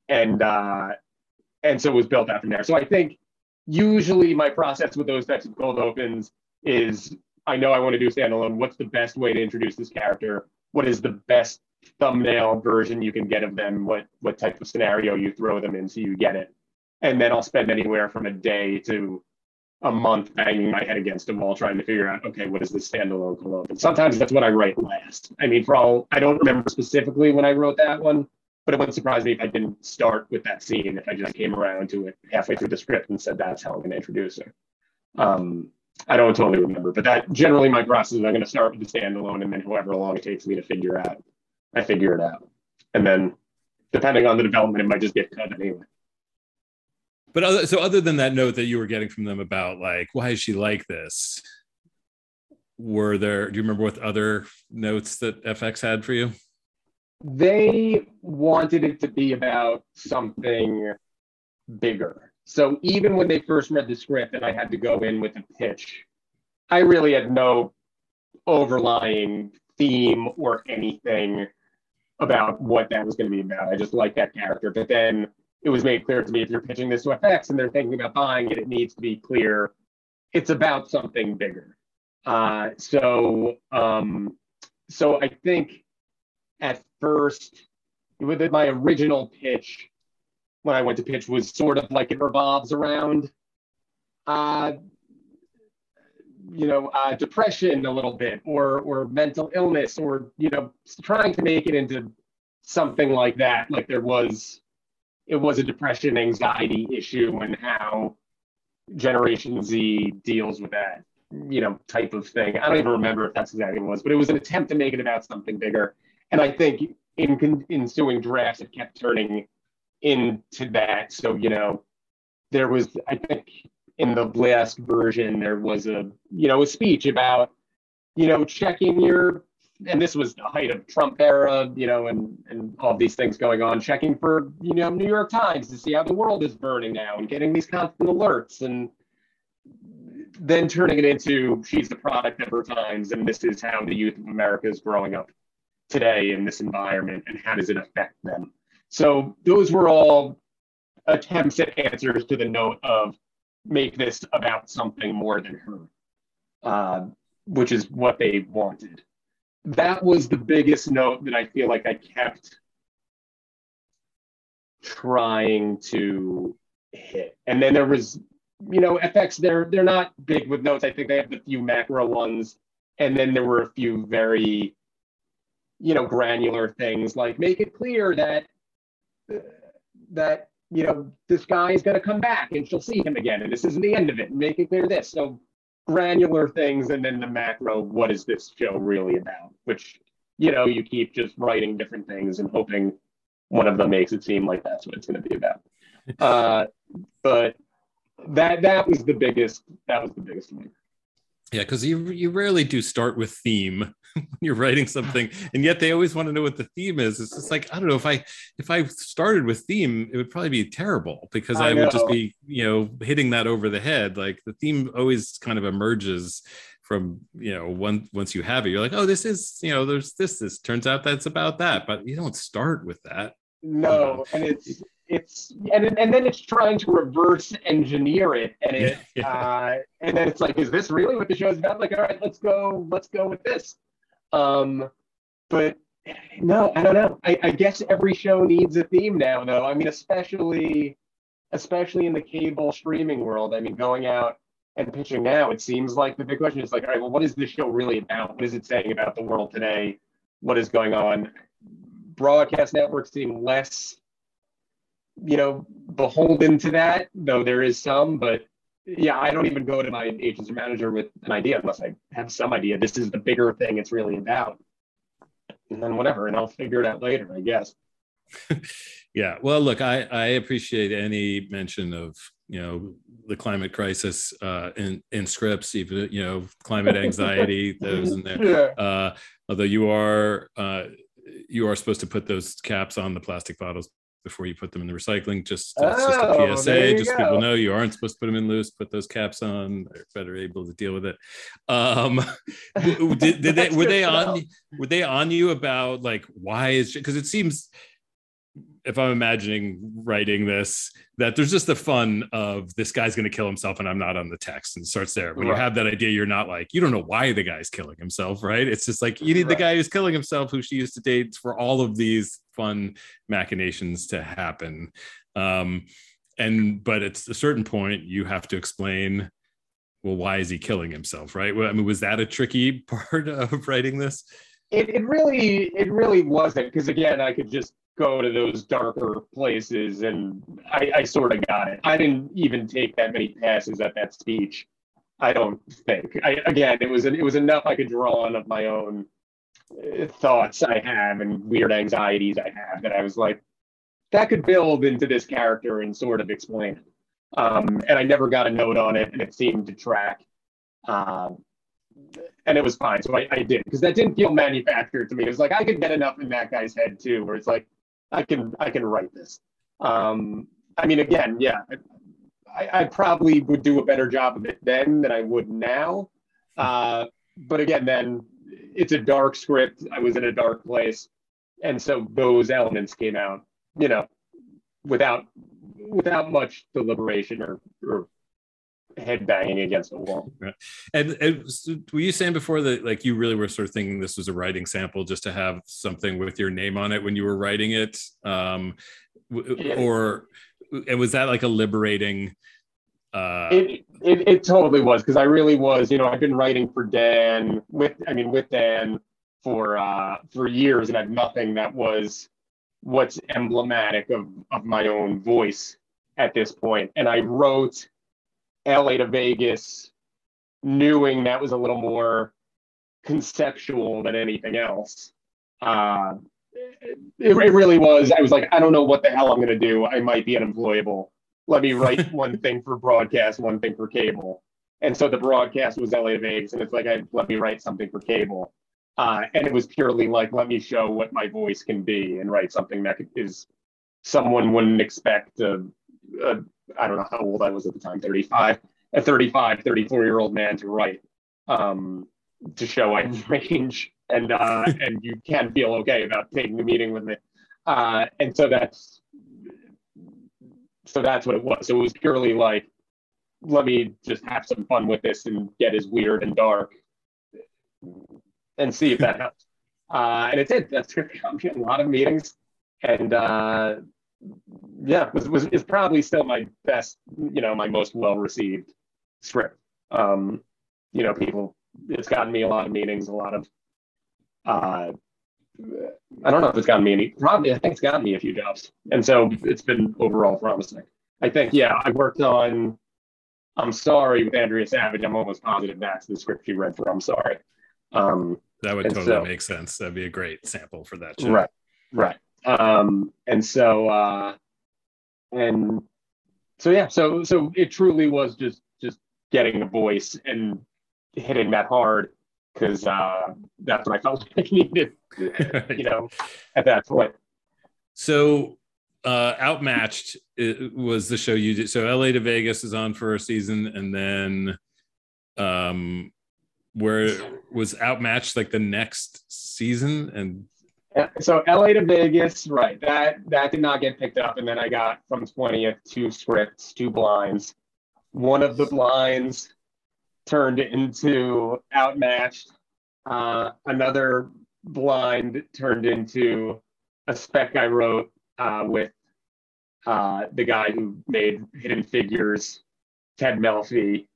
and so it was built out from there. So I think usually my process with those types of cold opens is, I know I want to do standalone. What's the best way to introduce this character? What is the best thumbnail version you can get of them? What type of scenario you throw them in so you get it? And then I'll spend anywhere from a day to a month banging my head against a wall trying to figure out, okay, what is this standalone cold open? Sometimes that's what I write last. I mean, I don't remember specifically when I wrote that one, but it wouldn't surprise me if I didn't start with that scene, if I just came around to it halfway through the script and said, that's how I'm going to introduce her. I don't totally remember, but that generally my process is I'm going to start with the standalone, and then however long it takes me to figure out, I figure it out. And then depending on the development, it might just get cut anyway. But other than that note that you were getting from them about like, why is she like this? Do you remember what other notes that FX had for you? They wanted it to be about something bigger. So even when they first read the script and I had to go in with a pitch, I really had no overlying theme or anything about what that was going to be about. I just liked that character. But then it was made clear to me, if you're pitching this to FX and they're thinking about buying it, it needs to be clear it's about something bigger. So I think at first, with my original pitch, when I went to pitch, was sort of like it revolves around, depression a little bit, or mental illness, or, trying to make it into something like that. Like it was a depression, anxiety issue, and how Generation Z deals with that, type of thing. I don't even remember if that's exactly what it was, but it was an attempt to make it about something bigger. And I think in ensuing drafts, it kept turning into that. So, there was, I think in the last version, there was a speech about, checking your, and this was the height of Trump era, and all these things going on, checking for, New York Times to see how the world is burning now and getting these constant alerts, and then turning it into, she's the product of her times, and this is how the youth of America is growing up today in this environment, and how does it affect them? So those were all attempts at answers to the note of make this about something more than her, which is what they wanted. That was the biggest note that I feel like I kept trying to hit. And then there was, FX, they're not big with notes. I think they have the few macro ones. And then there were a few very, granular things, like make it clear that this guy is going to come back and she'll see him again, and this isn't the end of it, and make it clear this. So granular things, and then the macro, what is this show really about? Which, you keep just writing different things and hoping one of them makes it seem like that's what it's going to be about. But that was the biggest one. Yeah, because you rarely do start with theme when you're writing something, and yet they always want to know what the theme is. It's just like, I don't know, if I started with theme, it would probably be terrible, because I would just be, hitting that over the head. Like the theme always kind of emerges from, once you have it, you're like, oh, this is, there's this turns out that's about that, but you don't start with that. No, and and then it's trying to reverse engineer it, and and then it's like, is this really what the show's about? Like, all right, let's go with this. But no, I don't know. I guess every show needs a theme now, though. I mean, especially in the cable streaming world. I mean, going out and pitching now, it seems like the big question is like, all right, well, what is this show really about? What is it saying about the world today? What is going on? Broadcast networks seem less, beholden to that, though there is some. But yeah, I don't even go to my agent or manager with an idea unless I have some idea this is the bigger thing it's really about. And then whatever, and I'll figure it out later, I guess. Yeah, well, look, I appreciate any mention of, the climate crisis in scripts, even, climate anxiety, those in there. Yeah. Although you are supposed to put those caps on the plastic bottles before you put them in the recycling. Just a PSA, just so people know you aren't supposed to put them in loose. Put those caps on. They're better able to deal with it. Were they on you about like, why is, because it seems if I'm imagining writing this, that there's just the fun of this guy's going to kill himself and I'm not on the text, and it starts there. When you have that idea, you're not like, you don't know why the guy's killing himself, right? It's just like, you need the guy who's killing himself, who she used to date, for all of these fun machinations to happen. But at a certain point, you have to explain, well, why is he killing himself, right? Well, I mean, was that a tricky part of writing this? It really wasn't, because again, I could just go to those darker places, and I sort of got it. I didn't even take that many passes at that speech, I don't think. It was enough I could draw on of my own thoughts I have and weird anxieties I have, that I was like, that could build into this character and sort of explain it. And I never got a note on it, and it seemed to track. And it was fine. So I did, because that didn't feel manufactured to me. It was like, I could get enough in that guy's head too, where it's like, I can write this. I mean, again, yeah, I probably would do a better job of it then than I would now. But again, then it's a dark script. I was in a dark place. And so those elements came out, without much deliberation or head banging against a wall. And were you saying before that, like, you really were sort of thinking this was a writing sample just to have something with your name on it when you were writing it? Or was that like a liberating? It totally was, because I really was, I've been writing for Dan with Dan for years, and I had nothing that was what's emblematic of my own voice at this point. And I wrote LA to Vegas knowing that was a little more conceptual than anything else. It really was. I was like, I don't know what the hell I'm going to do. I might be unemployable. Let me write one thing for broadcast, one thing for cable. And so the broadcast was LA to Vegas, and it's like, let me write something for cable. And it was purely like, let me show what my voice can be and write something that is someone wouldn't expect I don't know how old I was at the time, 35, a 34-year-old man to write, to show I have range and you can feel okay about taking a meeting with me. And so that's what it was. So it was purely like, let me just have some fun with this and get as weird and dark and see if that helps. And it did. That script got me a lot of meetings, and it's probably still my best, my most well-received script. It's gotten me a lot of meetings, a lot of, I don't know if it's gotten me I think it's gotten me a few jobs. And so it's been overall promising. I think, I worked on I'm Sorry with Andrea Savage. I'm almost positive that's the script she read for I'm Sorry. That would totally make sense. That'd be a great sample for that show. Right. So it truly was just getting a voice and hitting that hard, because that's what I felt like I needed, at that point. So Outmatched was the show you did. So LA to Vegas is on for a season, and then where was Outmatched like the next season? And so LA to Vegas, right, that did not get picked up, and then I got from 20th 2 scripts, 2 blinds. One of the blinds turned into Outmatched. Another blind turned into a spec I wrote with the guy who made Hidden Figures, Ted Melfi,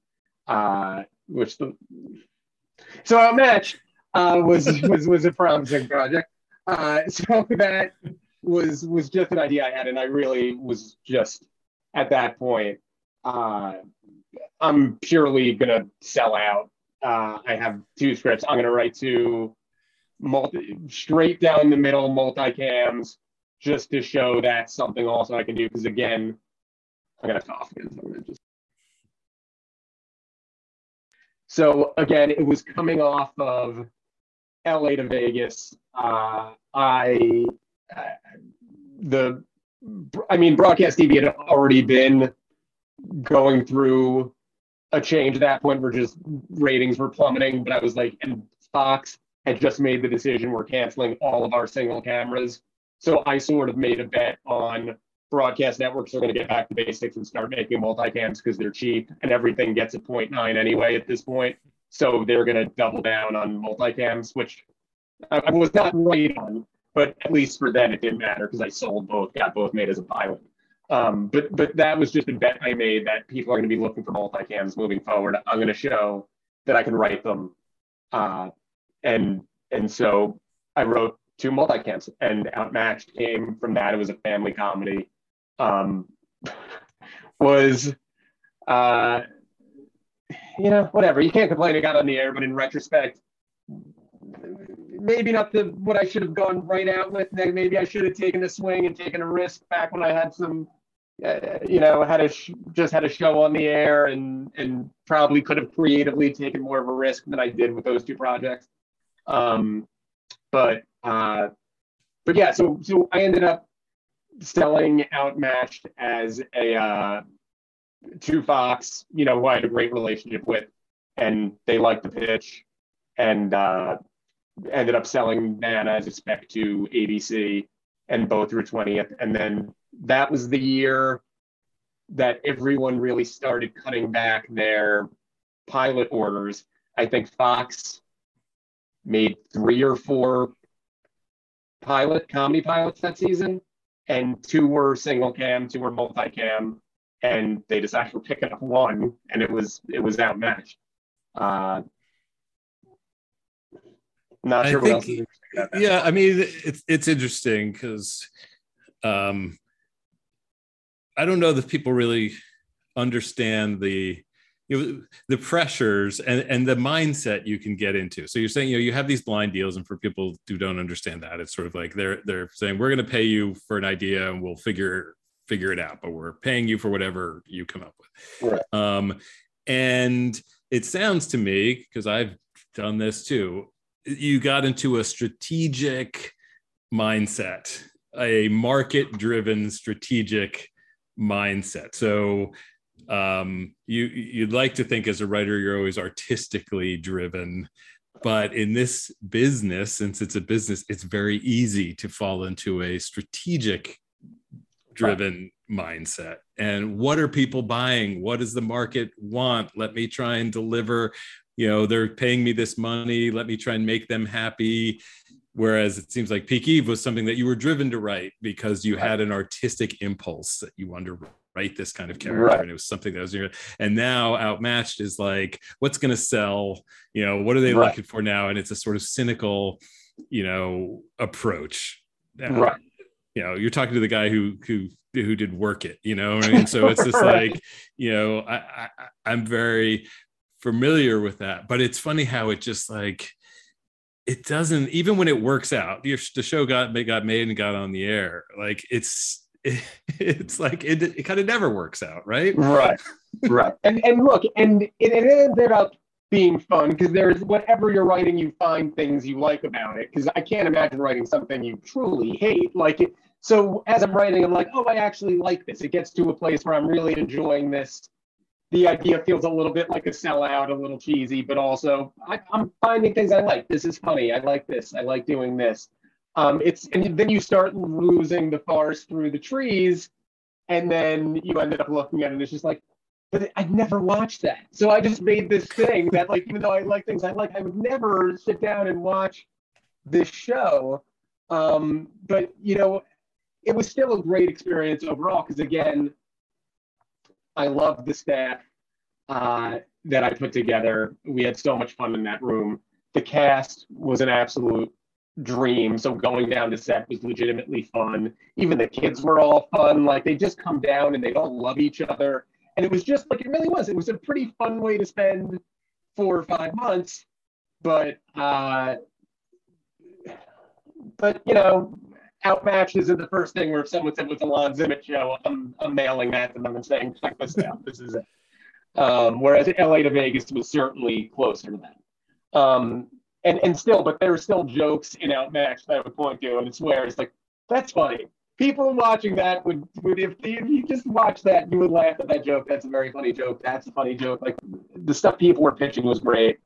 so Outmatched was a promising project. So that was just an idea I had, and I really was just at that point, I'm purely gonna sell out. I have 2 scripts. I'm gonna write 2 straight down the middle multicams, just to show that's something also I can do. Because again, I'm gonna cough again. So again, it was coming off of LA to Vegas. Broadcast TV had already been going through a change at that point where just ratings were plummeting. But I was like, and Fox had just made the decision, we're canceling all of our single cameras So I sort of made a bet on broadcast networks are going to get back to basics and start making multicams because they're cheap and everything gets a 0.9 anyway at this point. So they're going to double down on multicams, which I was not right on, but at least for then it didn't matter because I got both made as a pilot. But that was just a bet I made that people are going to be looking for multicams moving forward. I'm going to show that I can write them. And so I wrote 2 multicams, and Outmatched came from that. It was a family comedy. Whatever. You can't complain it got on the air, but in retrospect, maybe not what I should have gone right out with. Maybe I should have taken a swing and taken a risk back when I had some, just had a show on the air and probably could have creatively taken more of a risk than I did with those 2 projects. But yeah, so I ended up selling Outmatched as a to Fox, who I had a great relationship with, and they liked the pitch, and ended up selling Nana as a spec to ABC, and both through 20th. And then that was the year that everyone really started cutting back their pilot orders. I think Fox made 3 or 4 comedy pilots that season, and 2 were single cam, 2 were multicam, and they decided to pick up 1, and it was Outmatched. Not sure what else is interesting about that. Yeah, I mean, it's interesting because I don't know that people really understand the pressures and the mindset you can get into. So you're saying, you have these blind deals, and for people who don't understand that, it's sort of like they're saying, we're going to pay you for an idea and we'll figure it out, but we're paying you for whatever you come up with. Right. And it sounds to me, because I've done this too, you got into a strategic mindset, a market-driven strategic mindset. So you'd like to think as a writer you're always artistically driven, but in this business, since it's a business, it's very easy to fall into a strategic driven mindset. And what are people buying? What does the market want? Let me try and deliver. They're paying me this money, let me try and make them happy. Whereas it seems like Peak Eve was something that you were driven to write because you had an artistic impulse that you wanted to write this kind of character. Right. And it was something that was, and now Outmatched is like, what's going to sell? What are they looking for now? And it's a sort of cynical, approach. Right. You're talking to the guy who did Work It, and so it's just like, I'm very familiar with that, but it's funny how it just like, it doesn't, even when it works out, the show got made and got on the air, like it's like it kind of never works out, right? Right. And look, and it ended up being fun because there's whatever you're writing, you find things you like about it. Because I can't imagine writing something you truly hate. So as I'm writing, I'm like, oh, I actually like this. It gets to a place where I'm really enjoying this. The idea feels a little bit like a sellout, a little cheesy, but also I'm finding things I like. This is funny. I like this. I like doing this. And then you start losing the forest through the trees, and then you ended up looking at it and it's just like, but I'd never watched that. So I just made this thing that, like, even though I like things I like, I would never sit down and watch this show. But, it was still a great experience overall because, again, I loved the staff that I put together. We had so much fun in that room. The cast was an absolute dream. So going down to set was legitimately fun. Even the kids were all fun. Like, they just come down and they all love each other. And it was just like, it really was. It was a pretty fun way to spend 4 or 5 months. But Outmatched isn't the first thing where if someone said with the Lon Zimmet show, I'm mailing that to them and saying, check this out. This is it. Whereas LA to Vegas was certainly closer to that. And still, but there are still jokes in Outmatched that I would point to, and it's where it's like, that's funny. People watching that would if you just watch that, you would laugh at that joke. That's a very funny joke. That's a funny joke. Like, the stuff people were pitching was great.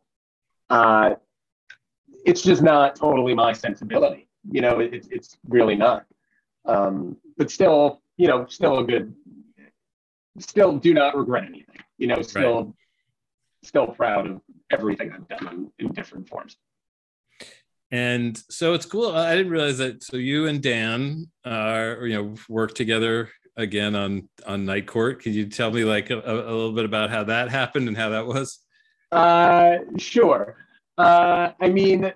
It's just not totally my sensibility. It's really not. But still, still a good, still do not regret anything, still proud of everything I've done in different forms. And so it's cool. I didn't realize that. So you and Dan work together again on Night Court. Can you tell me like a little bit about how that happened and how that was? Sure. I mean,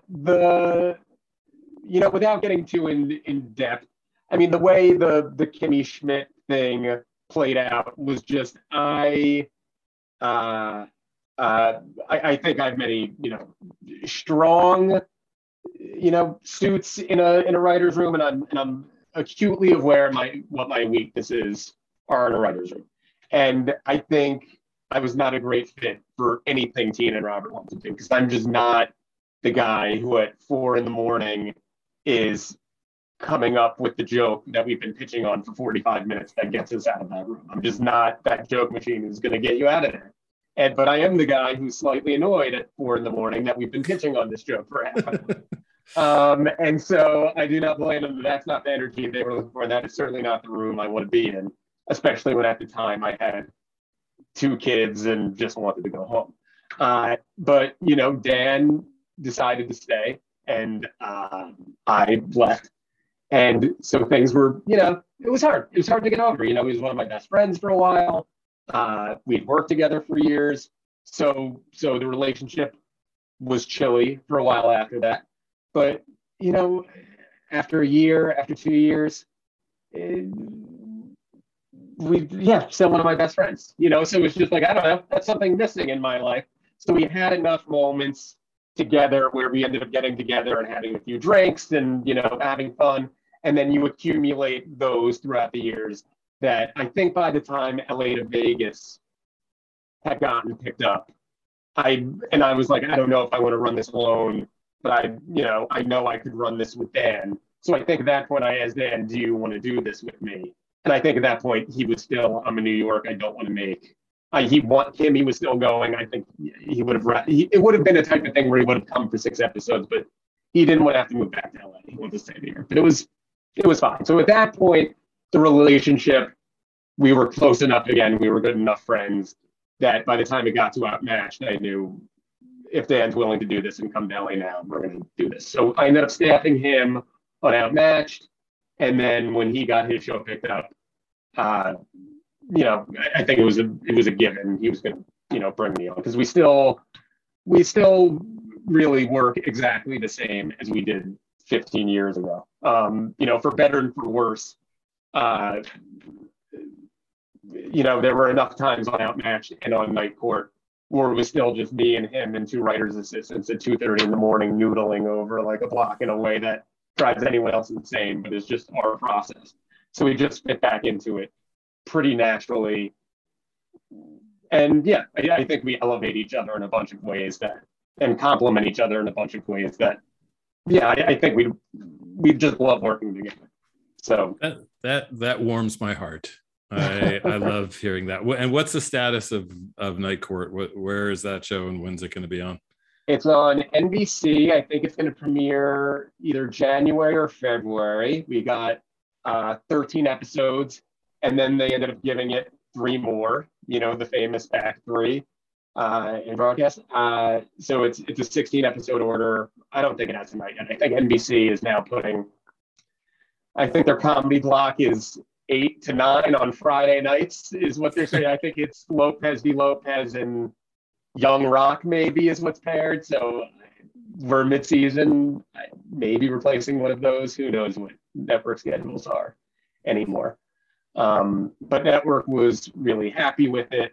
without getting too in depth, I mean, the way the Kimmy Schmidt thing played out was just I think I've many strong suits in a writer's room, and I'm acutely aware of what my weaknesses are in a writer's room, and I think I was not a great fit for anything Tina and Robert want to do, because I'm just not the guy who at 4 a.m. is coming up with the joke that we've been pitching on for 45 minutes that gets us out of that room. I'm just not that joke machine who's going to get you out of there. But I am the guy who's slightly annoyed at 4 a.m. that we've been pitching on this joke for half an hour. And so I do not blame them. That's not the energy they were looking for. That is certainly not the room I want to be in, especially when at the time I had 2 kids and just wanted to go home. But Dan decided to stay, and I left. And so things were, it was hard. It was hard to get over. He was one of my best friends for a while. We'd worked together for years. So the relationship was chilly for a while after that. But, after a year, after 2 years, still one of my best friends, so it was just like, I don't know, that's something missing in my life. So we had enough moments together where we ended up getting together and having a few drinks and, having fun. And then you accumulate those throughout the years that I think by the time LA to Vegas had gotten picked up, I was like, I don't know if I want to run this alone, but I know I could run this with Dan. So I think at that point I asked Dan, do you want to do this with me? And I think at that point he was still, I'm in New York, I don't want to make. He was still going. I think he would have. It would have been a type of thing where he would have come for 6 episodes, but he didn't want to have to move back to LA. He wanted to stay here. But it was fine. So at that point, the relationship, we were close enough again. We were good enough friends that by the time it got to Outmatched, I knew if Dan's willing to do this and come to LA now, we're going to do this. So I ended up staffing him on Outmatched, and then when he got his show picked up, I think it was a given. He was going to, bring me on, because we still really work exactly the same as we did 15 years ago. For better and for worse, there were enough times on Outmatched and on Night Court where it was still just me and him and 2 writers' assistants at 2:30 in the morning noodling over like a block in a way that drives anyone else insane, but it's just our process. So we just fit back into it pretty naturally. And I think we elevate each other in a bunch of ways and complement each other in a bunch of ways that, I think we just love working together. So that warms my heart. I love hearing that. And what's the status of Night Court? Where is that show, and when's it going to be on? It's on NBC. I think it's going to premiere either January or February. We got 13 episodes, and then they ended up giving it 3 more, the famous back 3 in broadcast. So it's a 16 episode order. I don't think it has a night yet. I think NBC is now I think their comedy block is 8 to 9 on Friday nights is what they're saying. I think it's Lopez v. Lopez and Young Rock maybe is what's paired. So we're mid-season, maybe replacing one of those. Who knows what network schedules are anymore. But network was really happy with it.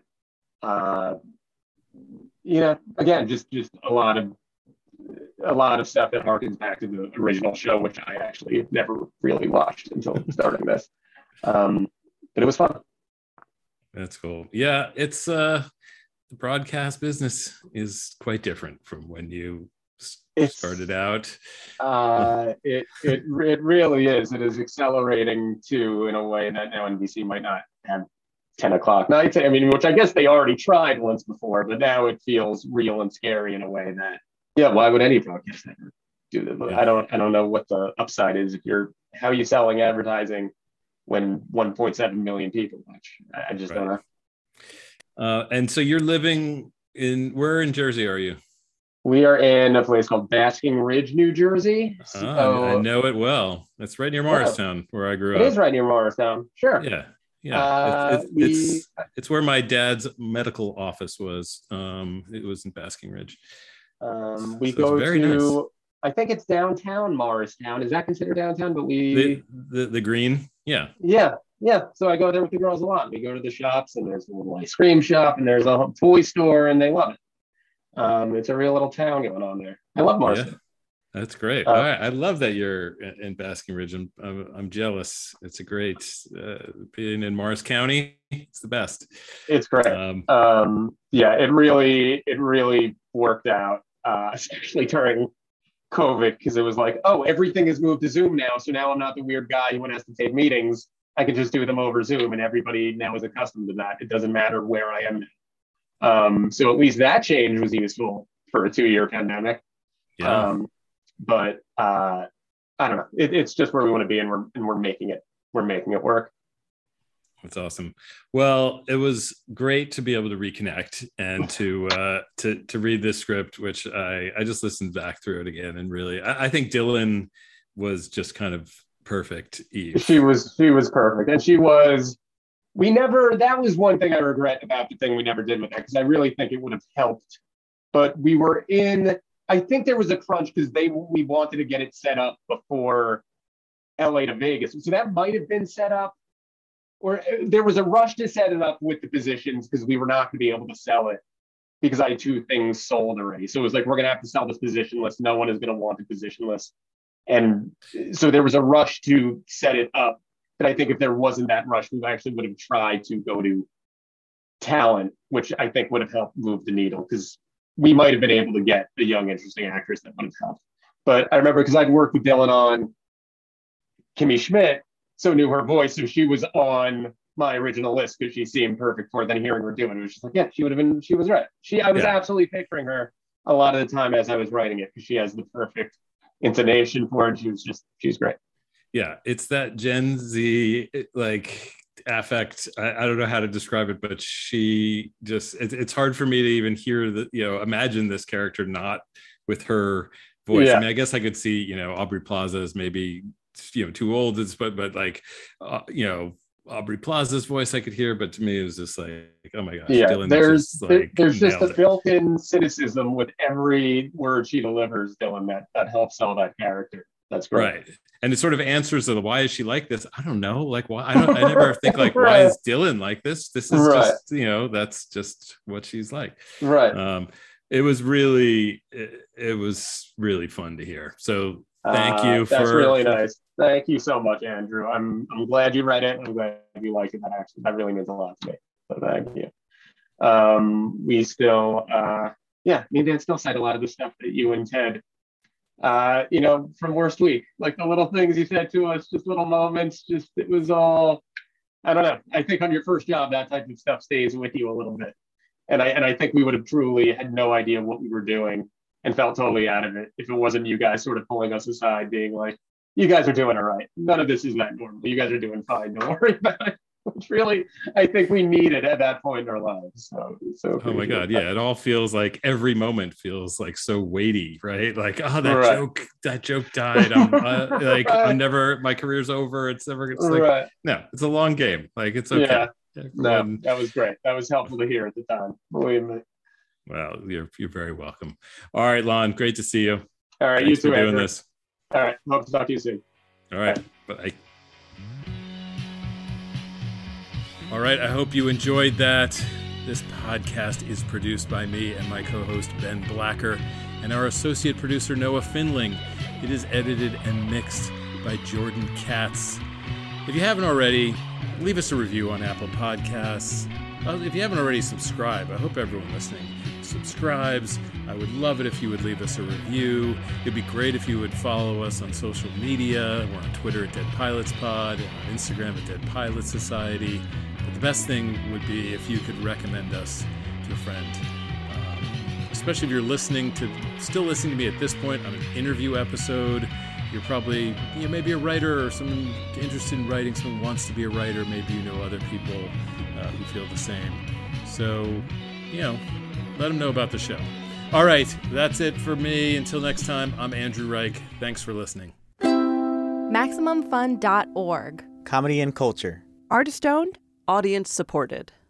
Again, just a lot of stuff that harkens back to the original show, which I actually never really watched until starting this. But it was fun. That's cool. Yeah, it's the broadcast business is quite different from when you started out. It really is. It is accelerating too, in a way that now NBC might not have 10 o'clock nights. I mean, which I guess they already tried once before, but now it feels real and scary in a way that, why would any broadcast ever do that? Yeah. I don't know what the upside is if you're how are you selling advertising when 1.7 million people watch? I just don't know. And so you're living where in Jersey are you? We are in a place called Basking Ridge, New Jersey. I know it well. It's right near Morristown, where I grew up. It is right near Morristown. Sure. Yeah. It's where my dad's medical office was. It was in Basking Ridge. We go to, nice. I think it's downtown Morristown. Is that considered downtown? But the green. Yeah. So I go there with the girls a lot. We go to the shops, and there's a little ice cream shop, and there's a toy store, and they love it. It's a real little town going on there. I love Morristown. Yeah, that's great. All right. I love that you're in Basking Ridge. I'm jealous. It's a great being in Morris County. It's the best. It's great. It really worked out, especially during COVID, because it was like, oh, everything has moved to Zoom now. So now I'm not the weird guy who has to take meetings. I can just do them over Zoom, and everybody now is accustomed to that. It doesn't matter where I am now. So at least that change was useful for a 2-year pandemic. Yeah. But I don't know. It's just where we want to be, and we're making it. We're making it work. That's awesome. Well, it was great to be able to reconnect and to read this script, which I just listened back through it again, and really, I think Dylan was just kind of perfect. Eve. She was perfect, and she was. That was one thing I regret about the thing we never did with it, because I really think it would have helped. But I think there was a crunch because we wanted to get it set up before LA to Vegas. So that might have been set up, or there was a rush to set it up with the positions because we were not going to be able to sell it because I had 2 things sold already. So it was like, we're going to have to sell this position list. No one is going to want the position list. And so there was a rush to set it up. But I think if there wasn't that rush, we actually would have tried to go to talent, which I think would have helped move the needle, because we might have been able to get a young, interesting actress that would have helped. But I remember, because I'd worked with Dylan on Kimmy Schmidt, so knew her voice. So she was on my original list because she seemed perfect for it. Then hearing her do it, it was just like, yeah, she was right. I was absolutely picturing her a lot of the time as I was writing it, because she has the perfect intonation for it. She's great. Yeah, it's that Gen Z like affect. I don't know how to describe it, but she just, it's hard for me to even hear imagine this character not with her voice. Yeah. I mean, I guess I could see, Aubrey Plaza is maybe, too old, but like, Aubrey Plaza's voice I could hear, but to me it was just like, oh my gosh, Dylan, there's just a built-in cynicism with every word she delivers, Dylan, that helps sell that character. That's great. Right. And it sort of answers to the why is she like this? I don't know. Like, why? I never think like, right. Why is Dylan like this? This is right. Just, that's just what she's like. Right. It was really fun to hear. So thank you. That's really nice. Thank you so much, Andrew. I'm glad you read it. I'm glad you liked it. That really means a lot to me. So thank you. We still, me and Dan still cite a lot of the stuff that you and Ted from Worst Week, like the little things you said to us, just little moments, it was all, I don't know. I think on your first job, that type of stuff stays with you a little bit. And I think we would have truly had no idea what we were doing and felt totally out of it if it wasn't you guys sort of pulling us aside, being like, you guys are doing all right. None of this is that normal. You guys are doing fine. Don't worry about it. Which really, I think we needed at that point in our lives. So oh my God. Yeah. It all feels like every moment feels like so weighty, right? Like, oh, that joke died. I'm never, my career's over. It's like, no, it's a long game. Like, it's okay. Yeah. No, that was great. That was helpful to hear at the time. Believe me. Well, you're very welcome. All right, Lon, great to see you. All right. Thanks you too, for doing Andrew. this. All right. Hope to talk to you soon. All right. Bye. All right, I hope you enjoyed that. This podcast is produced by me and my co-host Ben Blacker and our associate producer Noah Finling. It is edited and mixed by Jordan Katz. If you haven't already, leave us a review on Apple Podcasts. If you haven't already subscribed, I hope everyone listening subscribes. I would love it if you would leave us a review. It'd be great if you would follow us on social media. We're on Twitter at Dead Pilots Pod, and on Instagram at Dead Pilot Society. But the best thing would be if you could recommend us to a friend. Especially if you're still listening to me at this point on an interview episode. you're probably maybe a writer or someone interested in writing, someone who wants to be a writer. Maybe you know other people who feel the same. So, let them know about the show. All right, that's it for me. Until next time, I'm Andrew Reich. Thanks for listening. MaximumFun.org. Comedy and culture. Artist owned. Audience supported.